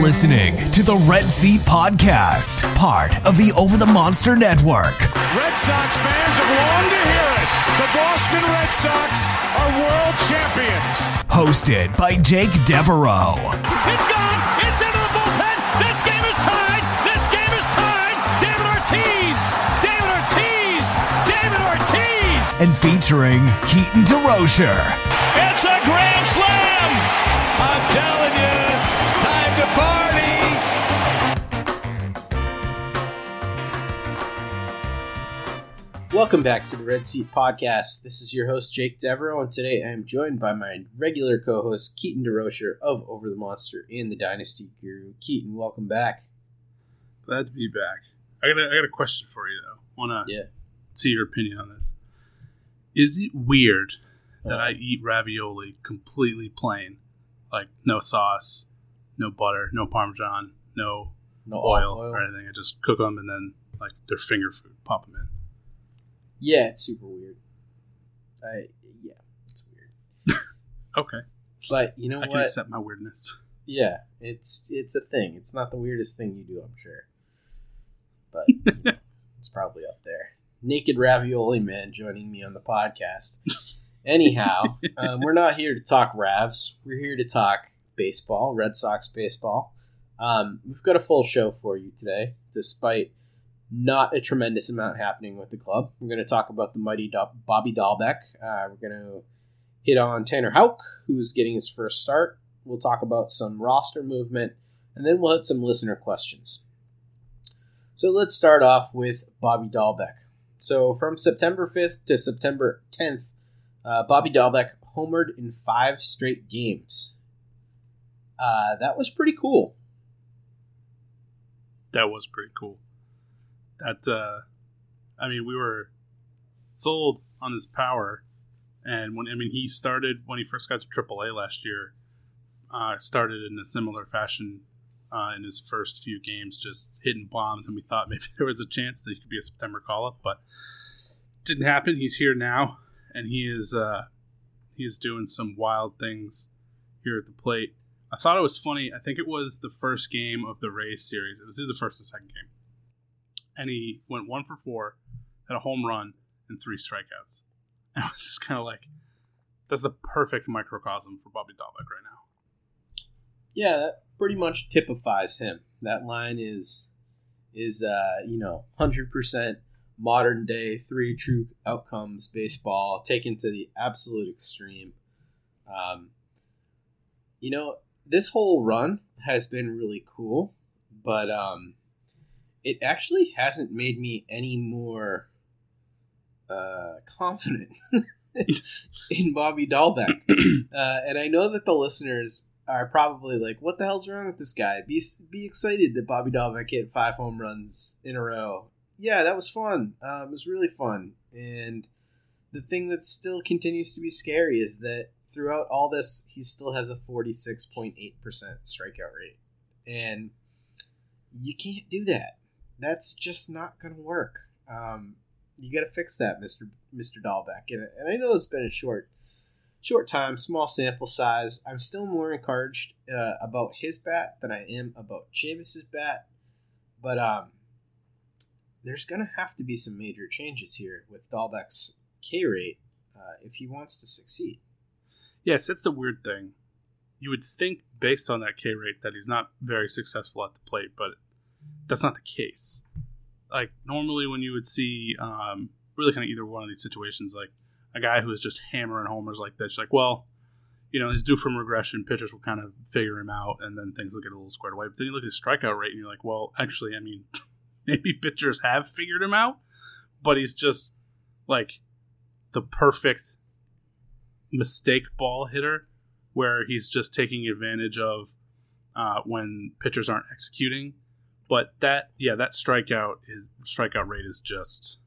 listening to the Red Seat Podcast, part of the Over the Monster Network. Red Sox fans have longed to hear it. The Boston Red Sox are world champions. Hosted by Jake Devereaux. It's gone. It's into the bullpen. This game is tied. This game is tied. David Ortiz. David Ortiz. David Ortiz. And featuring Keaton DeRocher. It's a grand slam. I'm telling you, it's time to party. Welcome back to the Red Seat Podcast. This is your host, Jake Devereaux, and today I am joined by my regular co-host, Keaton DeRocher of Over the Monster and the Dynasty Guru. Keaton, welcome back. Glad to be back. I got a question for you, though. Want to see your opinion on this. Is it weird that I eat ravioli completely plain? Like, no sauce, no butter, no Parmesan, no oil or anything. I just cook them and then, like, they're finger food. Pop them in. Yeah, it's super weird. It's weird. Okay. But you know I what? can accept my weirdness. Yeah, it's a thing. It's not the weirdest thing you do, I'm sure. But it's probably up there. Naked Ravioli Man joining me on the podcast. Anyhow, we're not here to talk Ravs. We're here to talk baseball, Red Sox baseball. We've got a full show for you today, despite not a tremendous amount happening with the club. We're going to talk about the mighty Bobby Dahlbeck. We're going to hit on Tanner Houck, who's getting his first start. We'll talk about some roster movement, and then we'll hit some listener questions. So let's start off with Bobby Dahlbeck. So from September 5th to September 10th, Bobby Dahlbeck homered in 5 straight games. That was pretty cool. That was pretty cool. We were sold on his power, and he started when he first got to AAA last year. Started in a similar fashion in his first few games, just hitting bombs, and we thought maybe there was a chance that he could be a September call-up, but it didn't happen. He's here now, and he is doing some wild things here at the plate. I thought it was funny. I think it was the first game of the Rays series. It was either the first or second game. And he went 1 for 4, had a home run, and 3 strikeouts. And I was just kind of like, that's the perfect microcosm for Bobby Dahlbeck right now. Yeah, that pretty much typifies him. That line is 100% modern day 3 true outcomes baseball taken to the absolute extreme. This whole run has been really cool, but it actually hasn't made me any more confident in Bobby Dahlbeck. And I know that the listeners are probably like, what the hell's wrong with this guy? Be excited that Bobby Dahlbeck hit 5 home runs in a row. Yeah, that was fun. It was really fun. And the thing that still continues to be scary is that throughout all this, he still has a 46.8% strikeout rate. And you can't do that. That's just not going to work. You got to fix that, Mr. Dahlbeck. And I know it's been a short time, small sample size. I'm still more encouraged about his bat than I am about Chavis's bat. But there's going to have to be some major changes here with Dahlbeck's K rate if he wants to succeed. Yes, that's the weird thing. You would think, based on that K rate, that he's not very successful at the plate, but that's not the case. Like, normally when you would see really kind of either one of these situations, like a guy who is just hammering homers like that, you're like, well, he's due from regression. Pitchers will kind of figure him out, and then things will get a little squared away. But then you look at his strikeout rate, and you're like, well, actually, maybe pitchers have figured him out, but he's just like the perfect mistake ball hitter where he's just taking advantage of when pitchers aren't executing. But that strikeout rate is just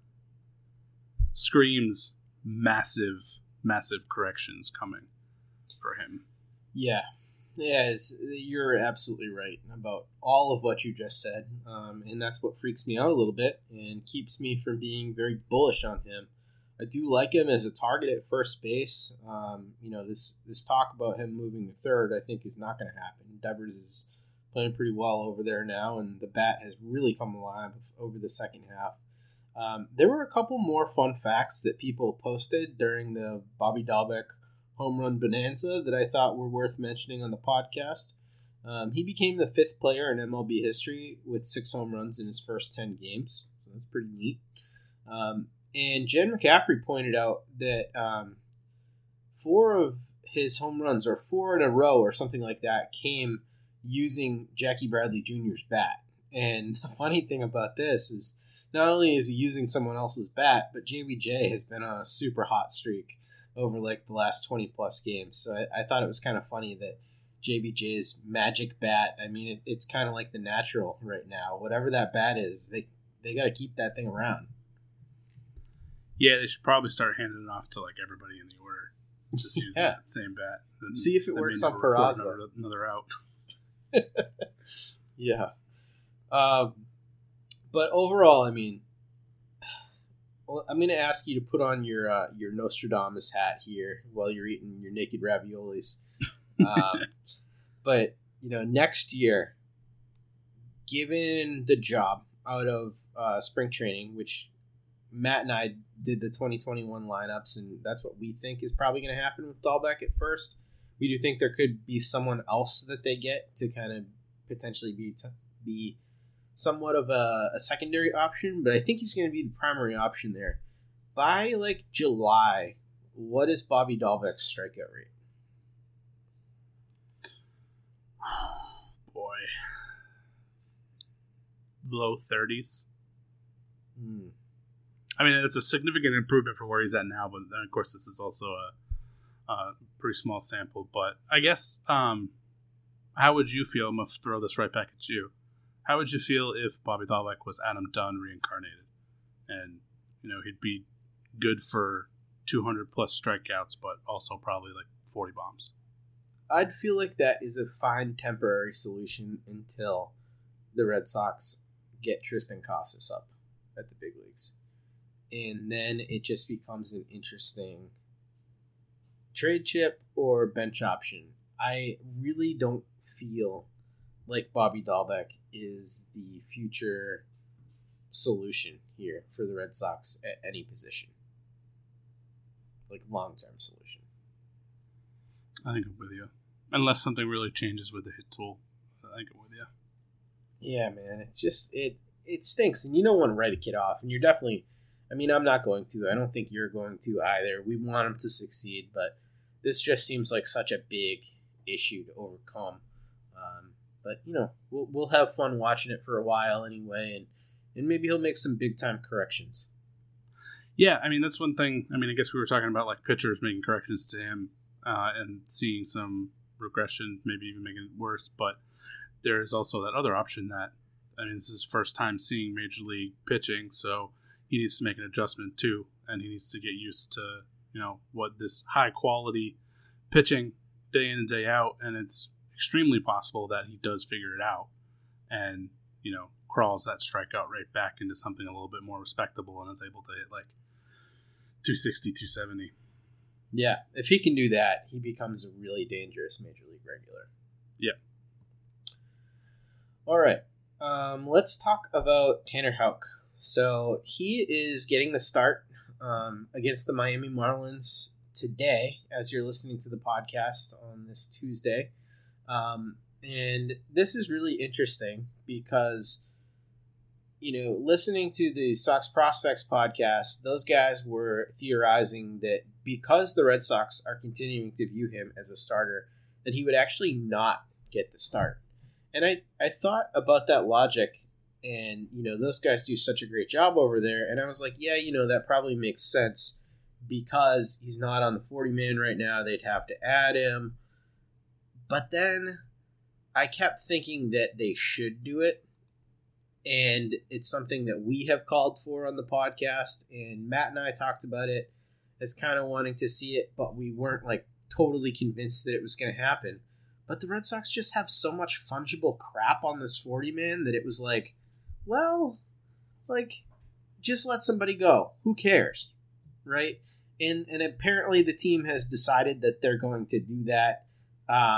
screams massive corrections coming for him. Yeah, you're absolutely right about all of what you just said, and that's what freaks me out a little bit and keeps me from being very bullish on him. I do like him as a target at first base. This talk about him moving to third, I think, is not going to happen. Devers is playing pretty well over there now, and the bat has really come alive over the second half. There were a couple more fun facts that people posted during the Bobby Dahlbeck home run bonanza that I thought were worth mentioning on the podcast. He became the 5th player in MLB history with 6 home runs in his first 10 games. So that's pretty neat. And Jen McCaffrey pointed out that 4 of his home runs, or 4 in a row or something like that, came using Jackie Bradley Jr.'s bat. And the funny thing about this is not only is he using someone else's bat, but JBJ has been on a super hot streak over like the last 20 plus games. So I thought it was kind of funny that JBJ's magic bat, I mean, it's kind of like the natural right now. Whatever that bat is, they got to keep that thing around. Yeah, they should probably start handing it off to like everybody in the order. Just using that same bat. See if it works on Peraza. Another out. Yeah. But overall, I mean, well, I'm going to ask you to put on your Nostradamus hat here while you're eating your naked raviolis. But, next year, given the job out of spring training, which Matt and I did the 2021 lineups, and that's what we think is probably going to happen with Dahlbeck at first. We do think there could be someone else that they get to kind of potentially be somewhat of a secondary option, but I think he's going to be the primary option there. By like July, what is Bobby Dahlbeck's strikeout rate? Boy. Low 30s. I mean, it's a significant improvement from where he's at now, but then, of course, this is also a pretty small sample. But I guess, how would you feel? I'm going to throw this right back at you. How would you feel if Bobby Dahlbeck was Adam Dunn reincarnated? And, he'd be good for 200 plus strikeouts, but also probably like 40 bombs. I'd feel like that is a fine temporary solution until the Red Sox get Tristan Casas up at the big leagues. And then it just becomes an interesting trade chip or bench option. I really don't feel like Bobby Dahlbeck is the future solution here for the Red Sox at any position. Like long-term solution. I think I'm with you. Unless something really changes with the hit tool. I think I'm with you. Yeah, man. It's just, it stinks. And you don't want to write a kid off. And you're definitely, I mean, I'm not going to. I don't think you're going to either. We want him to succeed. But this just seems like such a big issue to overcome. But, we'll have fun watching it for a while anyway. And maybe he'll make some big-time corrections. Yeah, I mean, that's one thing. I mean, I guess we were talking about, like, pitchers making corrections to him and seeing some regression, maybe even making it worse. But there's also that other option that, I mean, this is his first time seeing Major League pitching, so he needs to make an adjustment, too. And he needs to get used to, what this high-quality pitching day in and day out. And it's extremely possible that he does figure it out and, crawls that strikeout rate back into something a little bit more respectable and is able to hit like 260, 270. Yeah, if he can do that, he becomes a really dangerous Major League regular. Yeah. All right, let's talk about Tanner Houck. So he is getting the start against the Miami Marlins today, as you're listening to the podcast on this Tuesday. And this is really interesting because, listening to the Sox Prospects podcast, those guys were theorizing that because the Red Sox are continuing to view him as a starter, that he would actually not get the start. And I thought about that logic, and, those guys do such a great job over there. And I was like, yeah, that probably makes sense because he's not on the 40-man right now. They'd have to add him. But then I kept thinking that they should do it. And it's something that we have called for on the podcast. And Matt and I talked about it as kind of wanting to see it, but we weren't like totally convinced that it was going to happen. But the Red Sox just have so much fungible crap on this 40-man that it was like, well, like, just let somebody go. Who cares? Right? And apparently the team has decided that they're going to do that.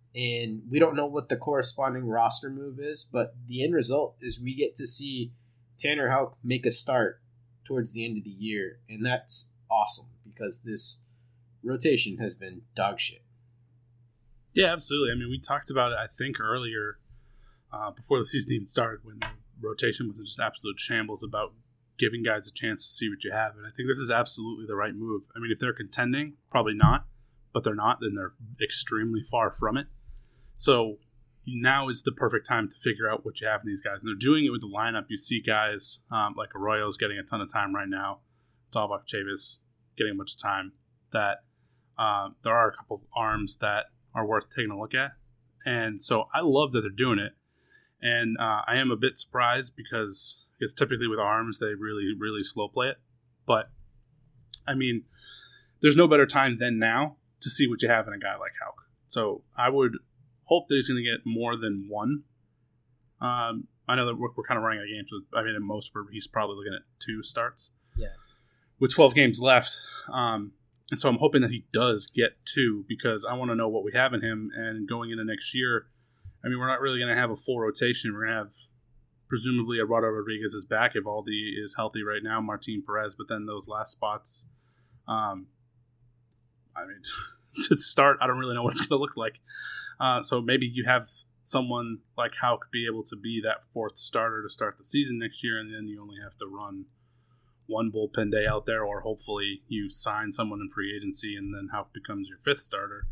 And we don't know what the corresponding roster move is, but the end result is we get to see Tanner Houck make a start towards the end of the year. And that's awesome because this rotation has been dog shit. Yeah, absolutely. I mean, we talked about it, I think, earlier before the season even started when the rotation was just absolute shambles about giving guys a chance to see what you have. And I think this is absolutely the right move. I mean, if they're contending, probably not. But they're not, then they're extremely far from it. So now is the perfect time to figure out what you have in these guys. And they're doing it with the lineup. You see guys like Arroyo's getting a ton of time right now. Dalbach Chavis getting a bunch of time. That there are a couple of arms that are worth taking a look at. And so I love that they're doing it. And I am a bit surprised because typically with arms, they really, really slow play it. But, I mean, there's no better time than now to see what you have in a guy like Houck. So I would hope that he's going to get more than one. I know that we're kind of running out of games. In most, he's probably looking at 2 starts. Yeah. With 12 games left. And so I'm hoping that he does get 2 because I want to know what we have in him. And going into next year, I mean, we're not really going to have a full rotation. We're going to have presumably Eduardo Rodriguez is back. Evaldi is healthy right now. Martin Perez. But then those last spots, to start, I don't really know what it's going to look like. So maybe you have someone like Houck be able to be that 4th starter to start the season next year, and then you only have to run one bullpen day out there, or hopefully you sign someone in free agency, and then Houck becomes your 5th starter.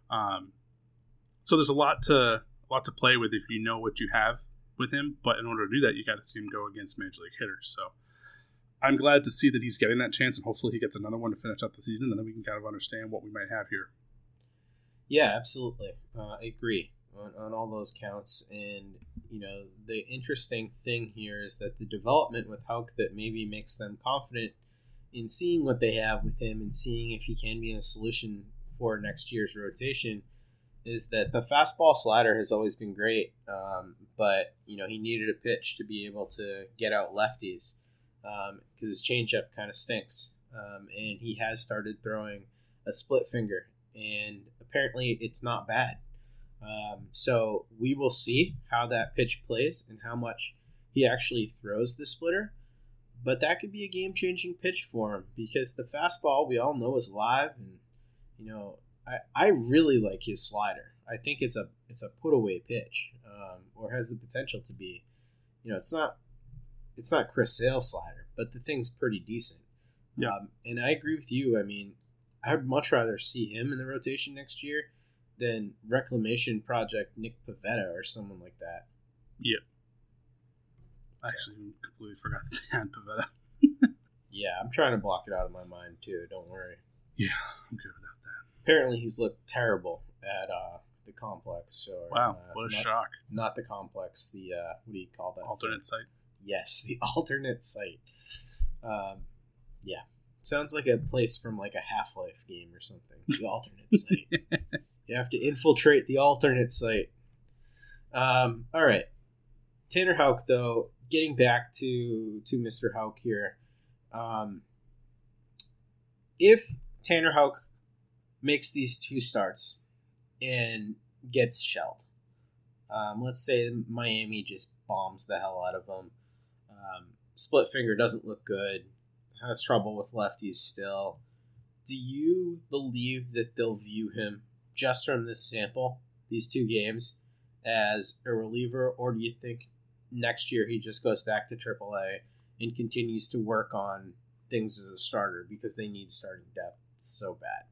So there's a lot to play with if you know what you have with him, but in order to do that, you got to see him go against major league hitters. So I'm glad to see that he's getting that chance, and hopefully he gets another one to finish out the season, and then we can kind of understand what we might have here. Yeah, absolutely. I agree on all those counts. And, the interesting thing here is that the development with Houck that maybe makes them confident in seeing what they have with him and seeing if he can be a solution for next year's rotation is that the fastball slider has always been great. But, he needed a pitch to be able to get out lefties. Because his changeup kind of stinks. And he has started throwing a split finger, and apparently it's not bad. So we will see how that pitch plays and how much he actually throws the splitter. But that could be a game-changing pitch for him because the fastball we all know is live, and I really like his slider. I think it's a put-away pitch, or has the potential to be. It's not Chris Sale's slider, but the thing's pretty decent. Yeah. And I agree with you. I mean, I'd much rather see him in the rotation next year than Reclamation Project Nick Pivetta or someone like that. Yeah. I actually completely forgot that they had Pivetta. Yeah, I'm trying to block it out of my mind too. Don't worry. Yeah, I'm good without that. Apparently he's looked terrible at the complex. Or, wow, what a shock. Not the complex, the, what do you call that? Alternate site. Yes, the alternate site. Yeah. Sounds like a place from like a Half-Life game or something. The alternate site. You have to infiltrate the alternate site. All right. Tanner Houck, though, getting back to Mr. Houck here. If Tanner Houck makes these 2 starts and gets shelled, let's say Miami just bombs the hell out of him. Split finger doesn't look good. Has trouble with lefties still. Do you believe that they'll view him, just from this sample, these 2 games, as a reliever? Or do you think next year he just goes back to AAA and continues to work on things as a starter because they need starting depth so bad?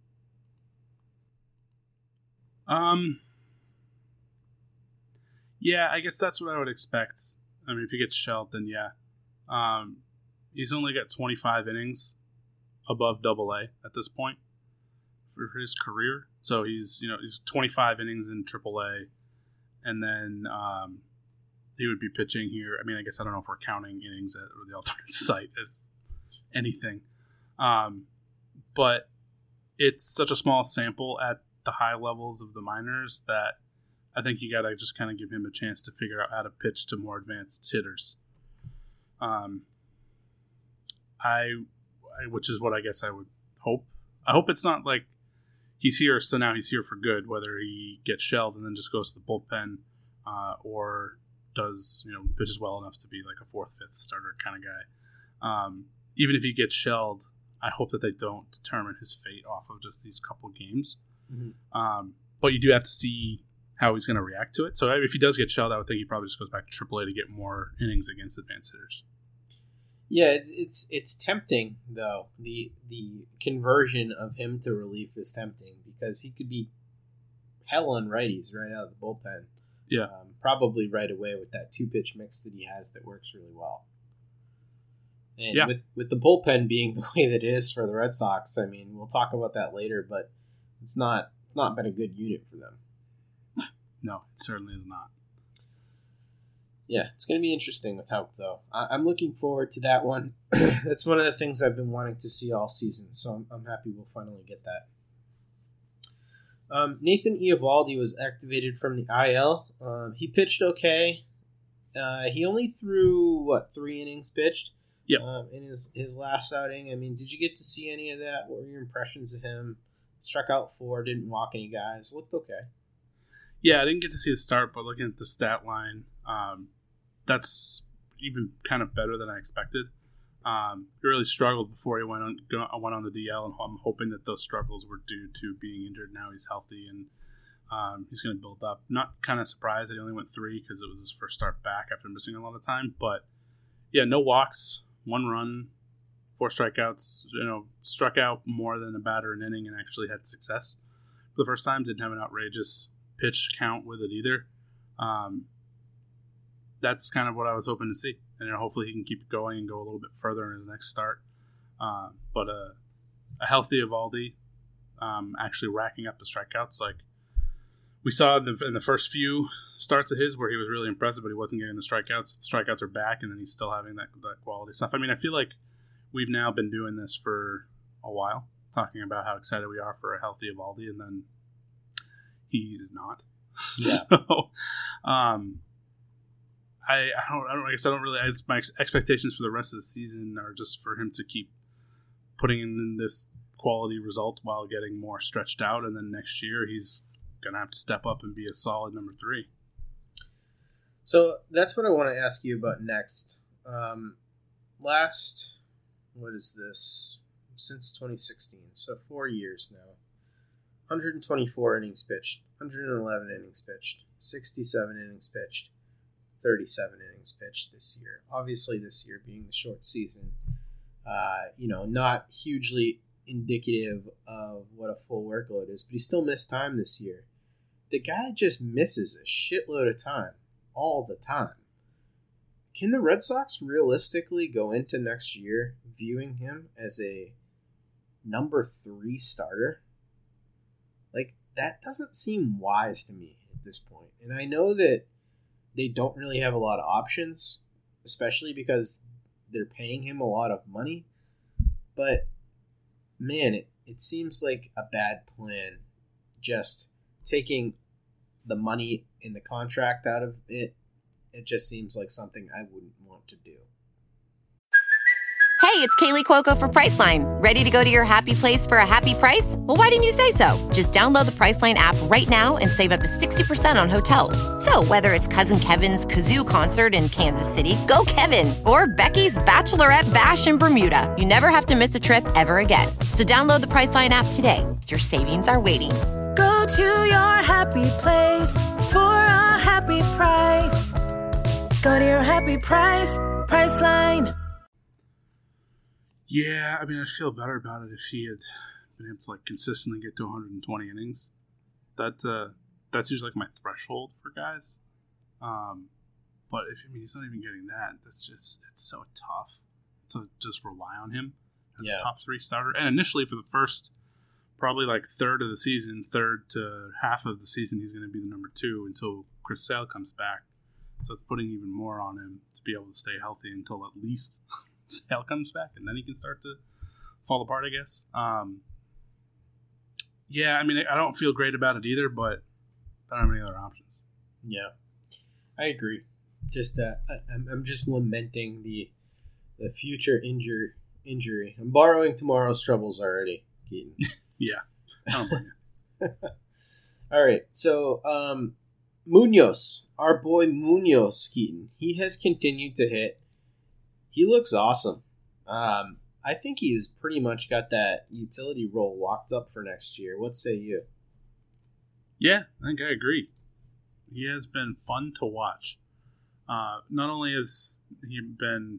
Yeah, I guess that's what I would expect. I mean, if he gets shelled, then yeah. He's only got 25 innings above AA at this point for his career. So he's 25 innings in AAA, and then he would be pitching here. I mean, I guess I don't know if we're counting innings at the alternate site as anything, but it's such a small sample at the high levels of the minors that I think you got to just kind of give him a chance to figure out how to pitch to more advanced hitters. Which is what I guess I would hope. I hope it's not like he's here, so now he's here for good, whether he gets shelled and then just goes to the bullpen or does, pitches well enough to be like a 4th, 5th starter kind of guy. Even if he gets shelled, I hope that they don't determine his fate off of just these couple games. Mm-hmm. But you do have to see how he's going to react to it. So if he does get shelled, I would think he probably just goes back to AAA to get more innings against advanced hitters. Yeah, it's tempting though. The conversion of him to relief is tempting because he could be hell on righties right out of the bullpen. Yeah, probably right away with that 2-pitch mix that he has that works really well. And with the bullpen being the way that it is for the Red Sox, I mean, we'll talk about that later, but it's not been a good unit for them. No, it certainly is not. Yeah, it's going to be interesting with Houck, though. I'm looking forward to that one. That's one of the things I've been wanting to see all season, so I'm happy we'll finally get that. Nathan Eovaldi was activated from the IL. He pitched okay. He only threw, 3 innings pitched? Yeah. In his last outing. I mean, did you get to see any of that? What were your impressions of him? Struck out 4, didn't walk any guys. Looked okay. Yeah, I didn't get to see the start, but looking at the stat line, that's even kind of better than I expected. He really struggled before he went on the DL, and I'm hoping that those struggles were due to being injured. Now he's healthy, and he's going to build up. Not kind of surprised that he only went 3 because it was his first start back after missing a lot of time. But, yeah, no walks, 1 run, 4 strikeouts. Struck out more than a batter an inning and actually had success for the first time. Didn't have an outrageous pitch count with it either. That's kind of what I was hoping to see. And hopefully he can keep it going and go a little bit further in his next start. But a healthy Eovaldi actually racking up the strikeouts. Like we saw in the first few starts of his where he was really impressive, but he wasn't getting the strikeouts. The strikeouts are back, and then he's still having that quality stuff. I mean, I feel like we've now been doing this for a while, talking about how excited we are for a healthy Eovaldi, and then he is not. Yeah. So, I don't really. My expectations for the rest of the season are just for him to keep putting in this quality result while getting more stretched out, and then next year he's gonna have to step up and be a solid number 3. So that's what I want to ask you about next. What is this? Since 2016, so 4 years now. 124 innings pitched, 111 innings pitched, 67 innings pitched, 37 innings pitched this year. Obviously, this year being the short season, not hugely indicative of what a full workload is, but he still missed time this year. The guy just misses a shitload of time all the time. Can the Red Sox realistically go into next year viewing him as a number 3 starter? Like, that doesn't seem wise to me at this point. And I know that they don't really have a lot of options, especially because they're paying him a lot of money. But, man, it seems like a bad plan just taking the money in the contract out of it. It just seems like something I wouldn't want to do. Hey, it's Kaylee Cuoco for Priceline. Ready to go to your happy place for a happy price? Well, why didn't you say so? Just download the Priceline app right now and save up to 60% on hotels. So whether it's Cousin Kevin's Kazoo Concert in Kansas City, go Kevin, or Becky's Bachelorette Bash in Bermuda, you never have to miss a trip ever again. So download the Priceline app today. Your savings are waiting. Go to your happy place for a happy price. Go to your happy price, Priceline. Yeah, I mean, I'd feel better about it if he had been able to consistently get to 120 innings. That's usually my threshold for guys. But he's not even getting that. It's so tough to just rely on him as a top 3 starter. And initially, for the first probably third of the season, third to half of the season, he's going to be the number 2 until Chris Sale comes back. So it's putting even more on him to be able to stay healthy until at least Sale comes back, and then he can start to fall apart, I guess. Yeah, I mean, I don't feel great about it either, but I don't have any other options. Yeah, I agree. Just I'm just lamenting the future injury. I'm borrowing tomorrow's troubles already, Keaton. Yeah, I don't blame you. All right, so Munoz, our boy Munoz, Keaton, he has continued to hit. He looks awesome. I think he's pretty much got that utility role locked up for next year. What say you? Yeah, I think I agree. He has been fun to watch. Not only has he been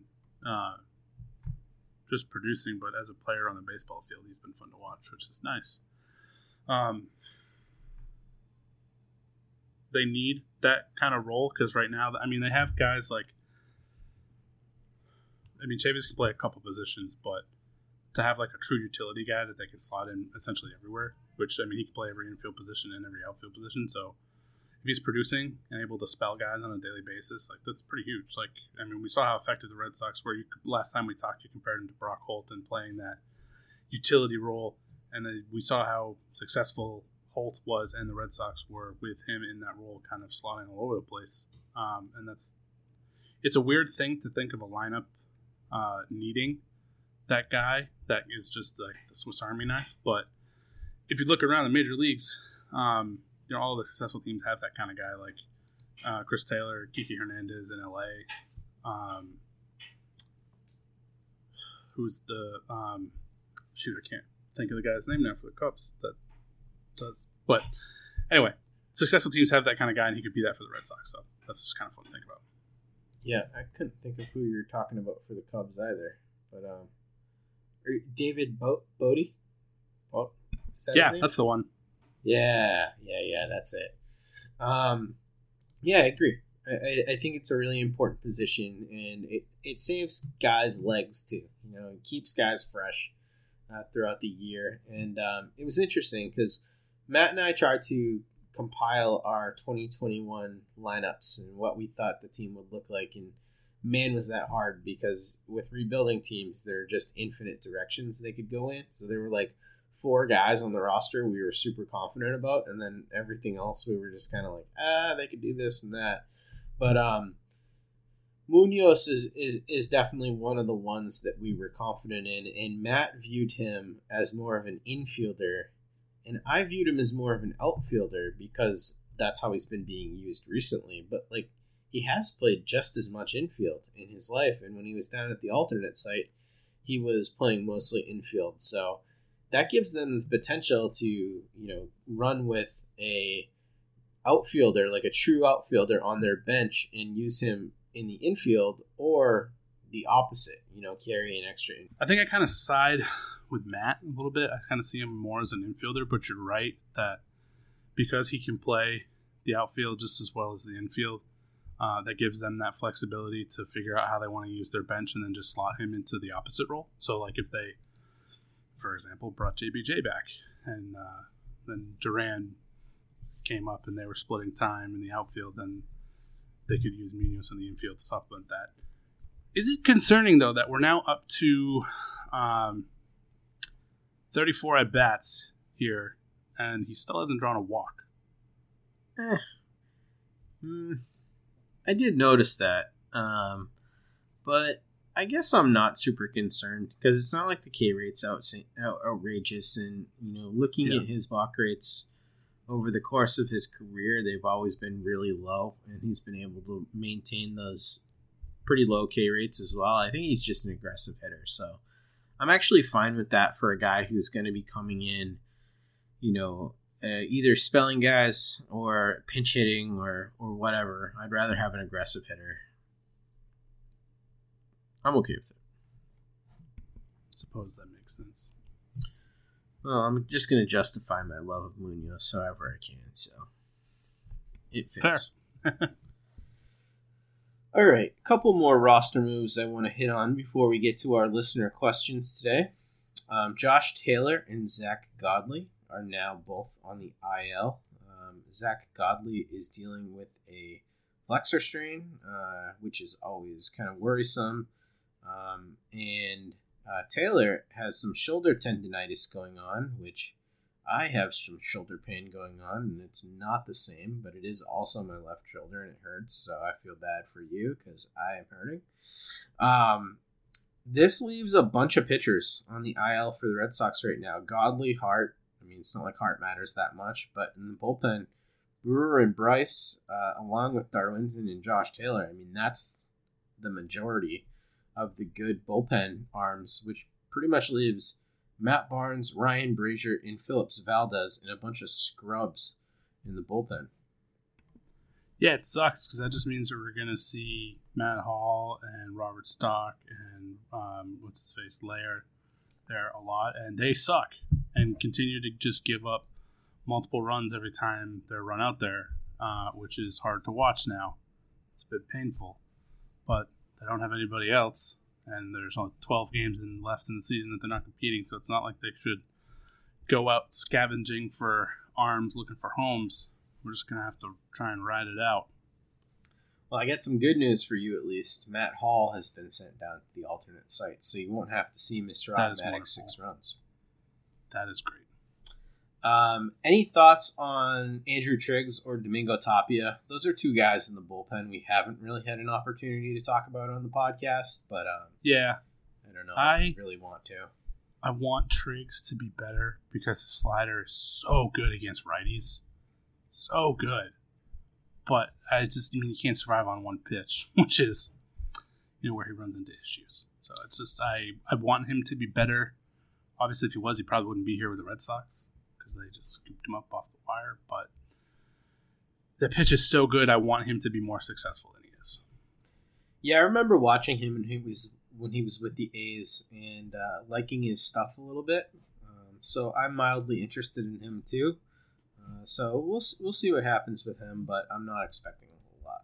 just producing, but as a player on the baseball field, he's been fun to watch, which is nice. They need that kind of role because right now, I mean, they have guys like, I mean, Chavis can play a couple positions, but to have like a true utility guy that they can slot in essentially everywhere, which, I mean, he can play every infield position and every outfield position. So if he's producing and able to spell guys on a daily basis, like that's pretty huge. Like, I mean, we saw how effective the Red Sox were. Last time we talked, you compared him to Brock Holt and playing that utility role. And then we saw how successful Holt was and the Red Sox were with him in that role, kind of slotting all over the place. And it's a weird thing to think of a lineup needing that guy that is just like the Swiss Army knife. But if you look around the major leagues, all the successful teams have that kind of guy, like Chris Taylor, Kiki Hernandez in LA. Who's the I can't think of the guy's name now for the Cubs that does. But anyway, successful teams have that kind of guy, and he could be that for the Red Sox. So that's just kind of fun to think about. Yeah, I couldn't think of who you were talking about for the Cubs either. But David Bodie? Oh, is that his name? That's the one. Yeah, that's it. Yeah, I agree. I think it's a really important position, and it saves guys' legs too. It keeps guys fresh throughout the year. And it was interesting because Matt and I tried to compile our 2021 lineups and what we thought the team would look like, and man, was that hard, because with rebuilding teams, there are just infinite directions they could go in. So there were like 4 guys on the roster we were super confident about, and then everything else we were just kind of like, they could do this and that. But Munoz is definitely one of the ones that we were confident in, and Matt viewed him as more of an infielder, and I viewed him as more of an outfielder because that's how he's been being used recently. But like, he has played just as much infield in his life, and when he was down at the alternate site, he was playing mostly infield. So that gives them the potential to, run with a outfielder, like a true outfielder on their bench, and use him in the infield, or the opposite, carry an extra infield. I think I kind of side with Matt a little bit. I kind of see him more as an infielder, but you're right that because he can play the outfield just as well as the infield, that gives them that flexibility to figure out how they want to use their bench and then just slot him into the opposite role. So like if they, for example, brought JBJ back and then Duran came up and they were splitting time in the outfield, then they could use Munoz in the infield to supplement that. Is it concerning, though, that we're now up to 34 at-bats here, and he still hasn't drawn a walk? I did notice that, but I guess I'm not super concerned, because it's not like the K rate's outrageous, and looking at his walk rates over the course of his career, they've always been really low, and he's been able to maintain those pretty low K rates as well. I think he's just an aggressive hitter, so I'm actually fine with that for a guy who's going to be coming in, either spelling guys or pinch hitting or whatever. I'd rather have an aggressive hitter. I'm okay with it. I suppose that makes sense. Well, I'm just going to justify my love of Munoz however I can, so it fits. Fair. All right, a couple more roster moves I want to hit on before we get to our listener questions today. Josh Taylor and Zach Godley are now both on the IL. Zach Godley is dealing with a flexor strain, which is always kind of worrisome. And Taylor has some shoulder tendonitis going on, which I have some shoulder pain going on, and it's not the same, but it is also my left shoulder, and it hurts, so I feel bad for you because I am hurting. This leaves a bunch of pitchers on the IL for the Red Sox right now. Godley, Hart, I mean, it's not like heart matters that much, but in the bullpen, Brewer and Bryce, along with Darwinzon and Josh Taylor, I mean, that's the majority of the good bullpen arms, which pretty much leaves Matt Barnes, Ryan Brazier, and Phillips Valdez and a bunch of scrubs in the bullpen. Yeah, it sucks because that just means that we're going to see Matt Hall and Robert Stock and Lair there a lot, and they suck and continue to just give up multiple runs every time they're run out there, which is hard to watch now. It's a bit painful, but they don't have anybody else, and there's only 12 games left in the season that they're not competing, so it's not like they should go out scavenging for arms, looking for homes. We're just going to have to try and ride it out. Well, I got some good news for you, at least. Matt Hall has been sent down to the alternate site, so you won't have to see Mr. Automatic 6 runs. That is great. Any thoughts on Andrew Triggs or Domingo Tapia? Those are two guys in the bullpen we haven't really had an opportunity to talk about on the podcast, but yeah, I don't know if I really want to. I want Triggs to be better because his slider is so good against righties. So good. But you can't survive on one pitch, which is, where he runs into issues. So it's just, I want him to be better. Obviously, if he was, he probably wouldn't be here with the Red Sox because they just scooped him up off the wire. But the pitch is so good, I want him to be more successful than he is. Yeah, I remember watching him when he was with the A's and liking his stuff a little bit. So I'm mildly interested in him too. So we'll see what happens with him, but I'm not expecting a whole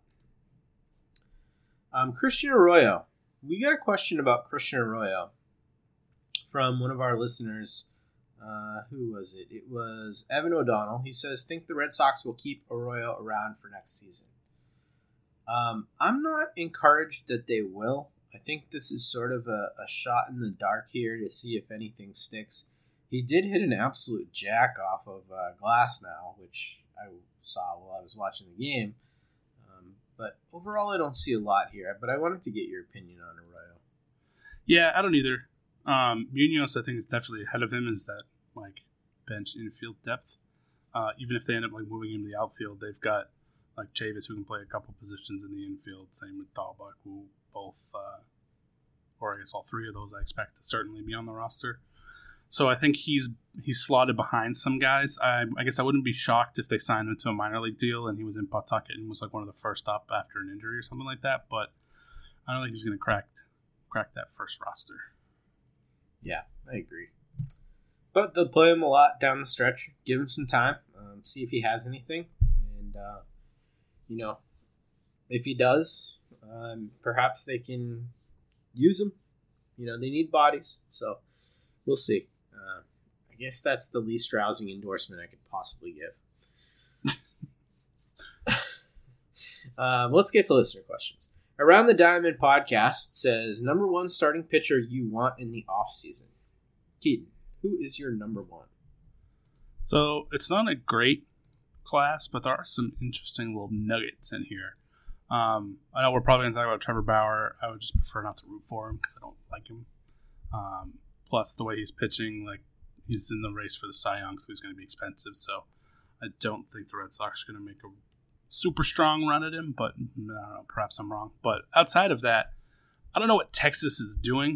lot. Christian Arroyo. We got a question about Christian Arroyo from one of our listeners. Who was it? It was Evan O'Donnell. He says, think the Red Sox will keep Arroyo around for next season. I'm not encouraged that they will. I think this is sort of a shot in the dark here to see if anything sticks. He did hit an absolute jack off of Glass now, which I saw while I was watching the game. But overall, I don't see a lot here. But I wanted to get your opinion on Arroyo. Yeah, I don't either. Munoz, I think, is definitely ahead of him. Is that bench infield depth? Even if they end up moving him to the outfield, they've got Chavis who can play a couple positions in the infield. Same with Dahlbuck, who both, or I guess all three of those, I expect to certainly be on the roster. So I think he's slotted behind some guys. I guess I wouldn't be shocked if they signed him to a minor league deal and he was in Pawtucket and was one of the first up after an injury or something like that. But I don't think he's going to crack that first roster. Yeah, I agree. But they'll play him a lot down the stretch. Give him some time. See if he has anything. And, if he does, perhaps they can use him. They need bodies. So we'll see. I guess that's the least rousing endorsement I could possibly give. Let's get to listener questions. Around the Diamond podcast says, number one starting pitcher you want in the offseason. Keaton, who is your number one? So it's not a great class, but there are some interesting little nuggets in here. I know we're probably going to talk about Trevor Bauer. I would just prefer not to root for him because I don't like him. Plus, the way he's pitching, he's in the race for the Cy Young, so he's going to be expensive. So I don't think the Red Sox are going to make a super strong run at him, but I don't know, perhaps I'm wrong. But outside of that, I don't know what Texas is doing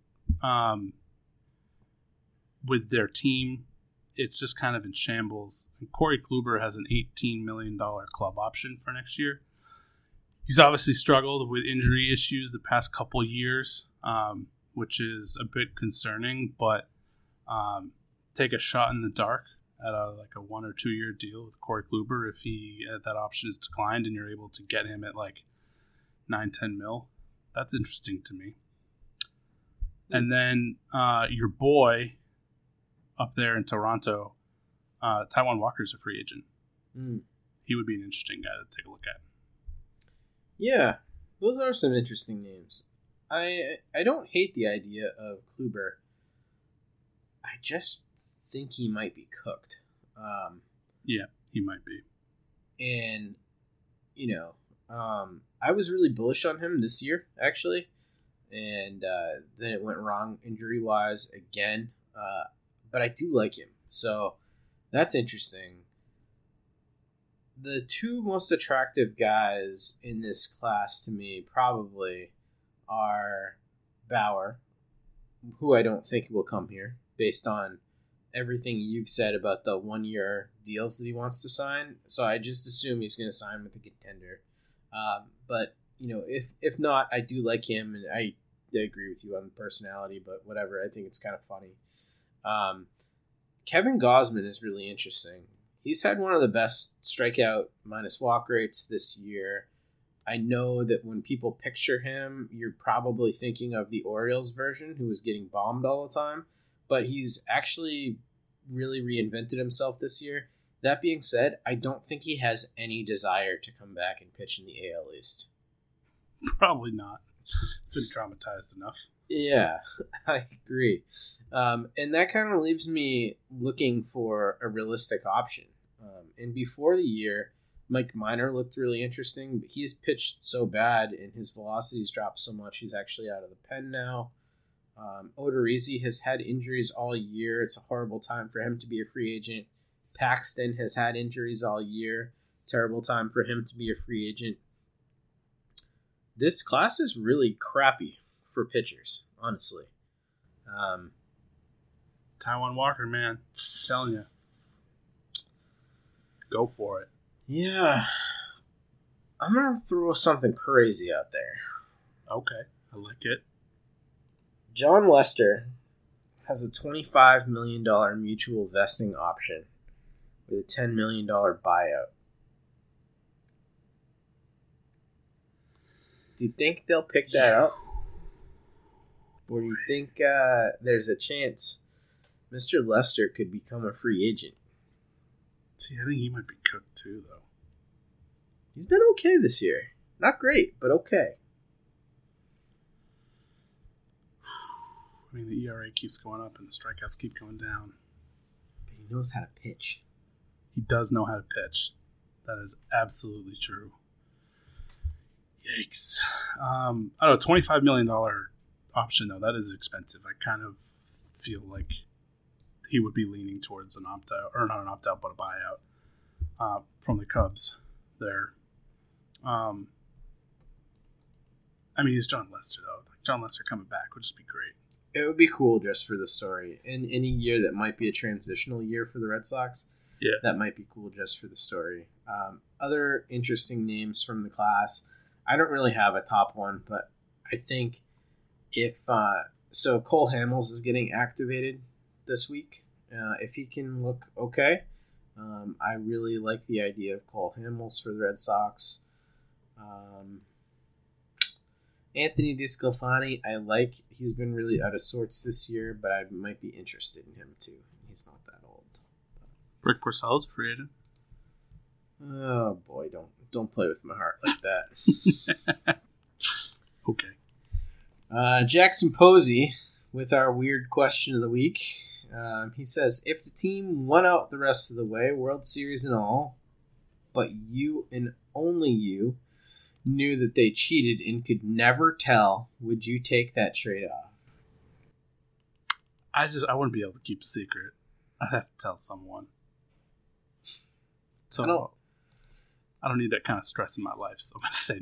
with their team. It's just kind of in shambles. And Corey Kluber has an $18 million club option for next year. He's obviously struggled with injury issues the past couple years, which is a bit concerning, but take a shot in the dark at a 1 or 2 year deal with Corey Kluber if that option is declined and you're able to get him at 9-10 mil. That's interesting to me. And then your boy up there in Toronto, Taijuan Walker's a free agent. He would be an interesting guy to take a look at. Yeah, those are some interesting names. I don't hate the idea of Kluber. I just think he might be cooked. Yeah, he might be. And, I was really bullish on him this year, actually. And then it went wrong injury-wise again. But I do like him. So That's interesting. The two most attractive guys in this class to me probably are Bauer, who I don't think will come here based on everything you've said about the 1-year deals that he wants to sign. So I just assume he's going to sign with a contender. But, if not, I do like him, and I agree with you on the personality, but whatever. I think it's kind of funny. Kevin Gausman is really interesting. He's had one of the best strikeout minus walk rates this year. I know that when people picture him, you're probably thinking of the Orioles version, who was getting bombed all the time. But he's actually really reinvented himself this year. That being said, I don't think he has any desire to come back and pitch in the AL East. Probably not. It's been dramatized enough. Yeah, I agree. And that kind of leaves me looking for a realistic option. And before the year, Mike Minor looked really interesting, but he's pitched so bad and his velocity's dropped so much, he's actually out of the pen now. Odorizzi has had injuries all year. It's a horrible time for him to be a free agent. Paxton has had injuries all year. Terrible time for him to be a free agent. This class is really crappy for pitchers, honestly. Taijuan Walker, man. I'm telling you. Go for it. Yeah. I'm going to throw something crazy out there. Okay. I like it. John Lester has a $25 million mutual vesting option with a $10 million buyout. Do you think they'll pick that up? Or do you think there's a chance Mr. Lester could become a free agent? See, I think he might be cooked too, though. He's been okay this year. Not great, but okay. I mean, the ERA keeps going up and the strikeouts keep going down. But he knows how to pitch. He does know how to pitch. That is absolutely true. Yikes. I don't know, $25 million option, though. That is expensive. I kind of feel like he would be leaning towards an opt-out, or not an opt-out, but a buyout from the Cubs there. I mean, he's John Lester, though. Like, John Lester coming back would just be great. It would be cool just for the story. In any year that might be a transitional year for the Red Sox, yeah, that might be cool just for the story. Other interesting names from the class. I don't really have a top one, but I think if so Cole Hamels is getting activated this week. If he can look okay, I really like the idea of Cole Hamels for the Red Sox. Anthony DeSclafani, I like. He's been really out of sorts this year, but I might be interested in him too. He's not that old. Rick Porcello's a free agent. Oh boy, don't play with my heart like that. Okay. Jackson Posey with our weird question of the week. He says, if the team won out the rest of the way, World Series and all, but you and only you knew that they cheated and could never tell, would you take that trade off? I wouldn't be able to keep a secret. I'd have to tell someone. So I don't need that kind of stress in my life, so I'm going to say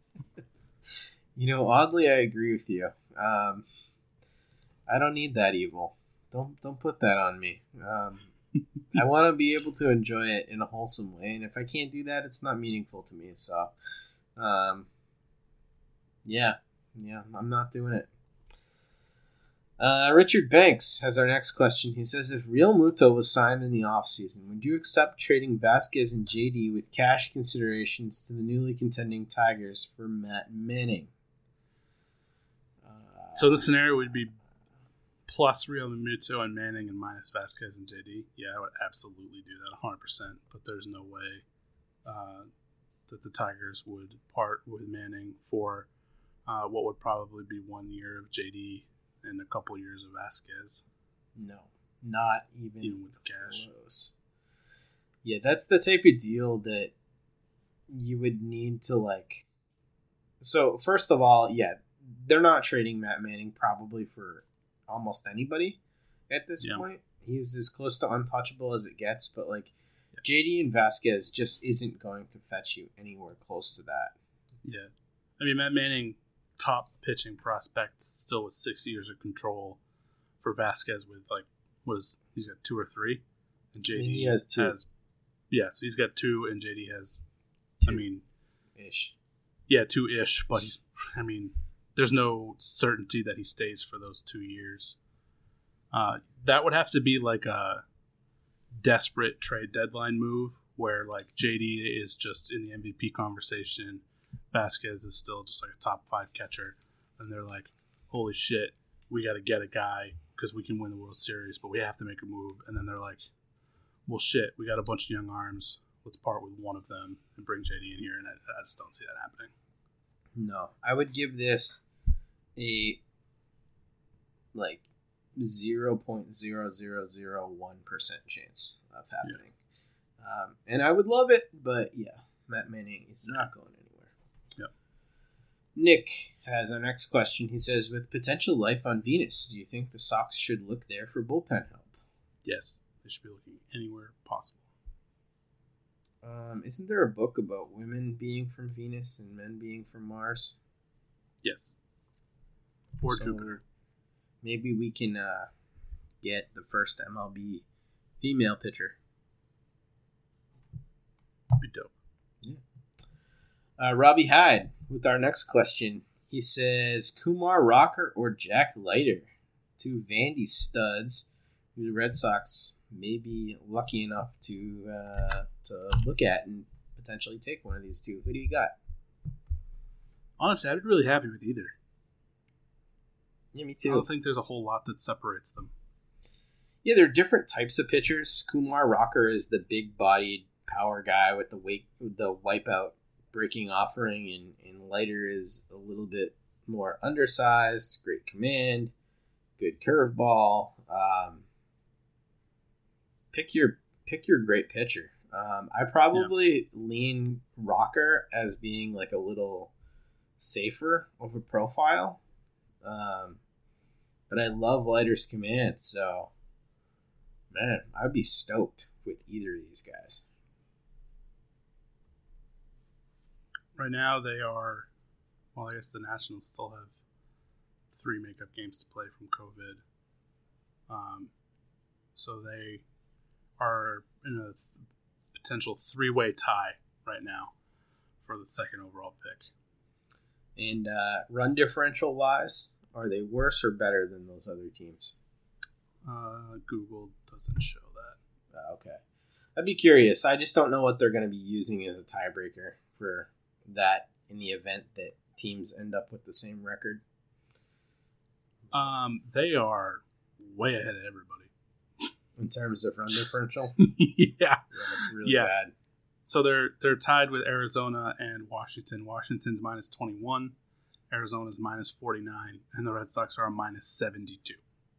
no. Oddly, I agree with you. I don't need that evil. Don't put that on me. I want to be able to enjoy it in a wholesome way, and if I can't do that, it's not meaningful to me. So, yeah, I'm not doing it. Richard Banks has our next question. He says, if Real Muto was signed in the offseason, would you accept trading Vasquez and JD with cash considerations to the newly contending Tigers for Matt Manning? So the scenario would be plus Real Muto and Manning and minus Vasquez and JD. Yeah, I would absolutely do that 100%. But there's no way that the Tigers would part with Manning for what would probably be 1 year of JD and a couple years of Vasquez. No, not even with cash. Close. Yeah, that's the type of deal that you would need to like. So first of all, yeah, they're not trading Matt Manning probably for almost anybody at this point. He's as close to untouchable as it gets, but like JD and Vasquez just isn't going to fetch you anywhere close to that. Yeah. I mean, Matt Manning, top pitching prospect, still with 6 years of control. For Vasquez, with he's got 2 or 3, and JD he has 2. So he's got 2, and JD has 2 ish. Yeah, 2-ish, but there's no certainty that he stays for those 2 years. That would have to be like a desperate trade deadline move where like JD is just in the MVP conversation, Vasquez is still just like a top 5 catcher, and they're like, holy shit, we got to get a guy because we can win the World Series, but we have to make a move. And then they're like, well, shit, we got a bunch of young arms. Let's part with one of them and bring JD in here. And I just don't see that happening. No, I would give this a 0.00001% chance of happening. Yeah. And I would love it, but yeah, Matt Manning is not going anywhere. Yep. Nick has our next question. He says, with potential life on Venus, do you think the Sox should look there for bullpen help? Yes, they should be looking anywhere possible. Isn't there a book about women being from Venus and men being from Mars? Yes. Or Jupiter. Maybe we can get the first MLB female pitcher. Be dope. Yeah. Robbie Hyde with our next question. He says, Kumar Rocker or Jack Leiter? 2 Vandy studs who the Red Sox may be lucky enough to look at and potentially take one of these 2. Who do you got? Honestly, I'd be really happy with either. Yeah, me too. I don't think there's a whole lot that separates them. Yeah, they're different types of pitchers. Kumar Rocker is the big-bodied power guy with the wipeout breaking offering, and Leiter is a little bit more undersized, great command, good curveball. Pick your great pitcher. I probably lean Rocker as being like a little safer of a profile. But I love Leiter's command, so man, I'd be stoked with either of these guys. Right now they are, well, I guess the Nationals still have 3 makeup games to play from COVID. So they are in a potential 3-way tie right now for the 2nd overall pick. And run differential wise, are they worse or better than those other teams? Google doesn't show that. Okay. I'd be curious. I just don't know what they're going to be using as a tiebreaker for that in the event that teams end up with the same record. They are way ahead of everybody. In terms of run differential? Yeah. That's really bad. So they're tied with Arizona and Washington. Washington's minus 21, Arizona's minus 49, and the Red Sox are a minus 72.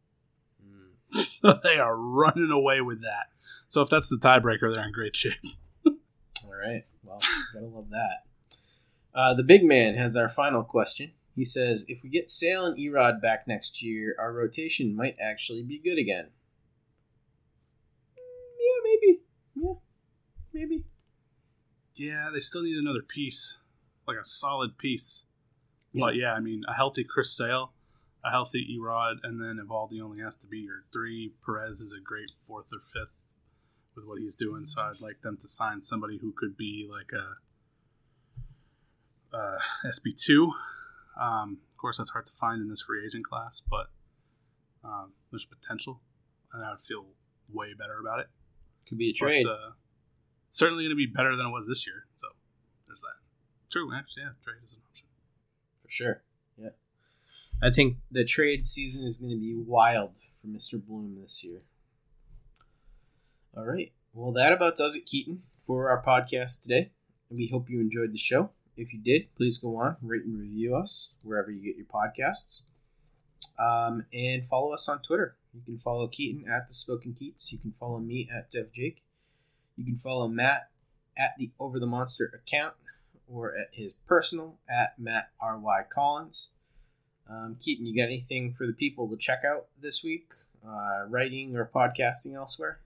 So they are running away with that. So if that's the tiebreaker, they're in great shape. All right. Well, gotta love that. The big man has our final question. He says, if we get Sale and Erod back next year, our rotation might actually be good again. Yeah, maybe. Yeah, maybe. Yeah, they still need another piece, like a solid piece. Yeah. But yeah, I mean, a healthy Chris Sale, a healthy Erod, and then Evaldi only has to be your 3. Perez is a great 4th or 5th with what he's doing, so I'd like them to sign somebody who could be like a SB2. Of course, that's hard to find in this free agent class, but there's potential, and I would feel way better about it. Could be a trade. But, certainly going to be better than it was this year, so there's that. True, actually, yeah, trade is an option. For sure, yeah. I think the trade season is going to be wild for Mr. Bloom this year. All right. Well, that about does it, Keaton, for our podcast today. We hope you enjoyed the show. If you did, please go on, rate and review us wherever you get your podcasts. And follow us on Twitter. You can follow Keaton at The Spoken Keats. You can follow me at DevJake. You can follow Matt at the Over the Monster account or at his personal at Matt R.Y. Collins. Keaton, you got anything for the people to check out this week writing or podcasting elsewhere?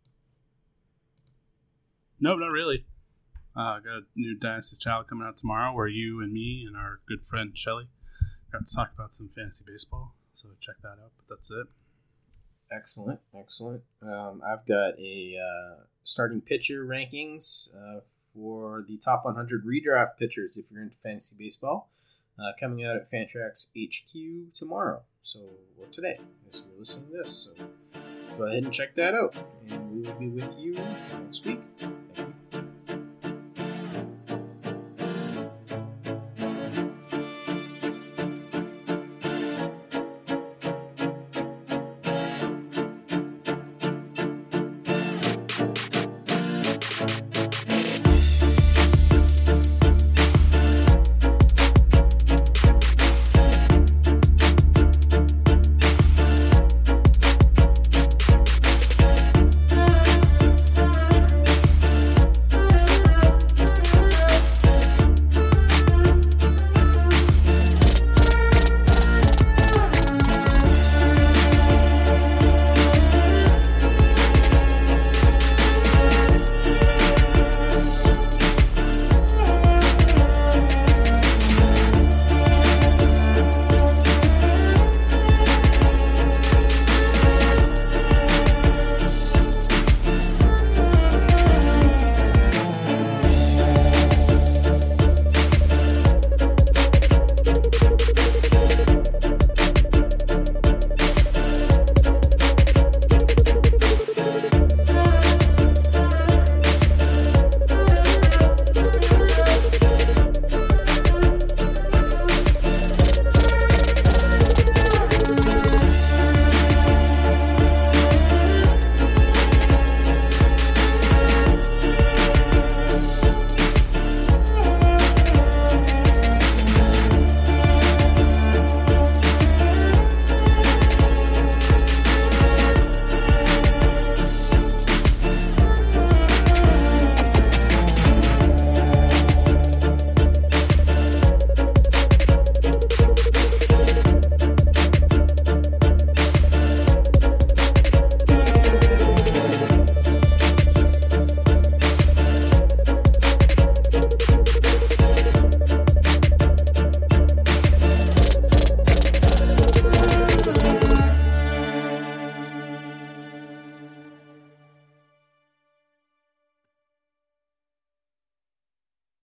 No, not really. Got a new Dynasty's Child coming out tomorrow where you and me and our good friend Shelly got to talk about some fantasy baseball. So check that out. But that's it. Excellent. I've got a starting pitcher rankings for the top 100 redraft pitchers if you're into fantasy baseball, coming out at Fantrax HQ tomorrow. Or today, as you're listening to this. So go ahead and check that out. And we will be with you next week.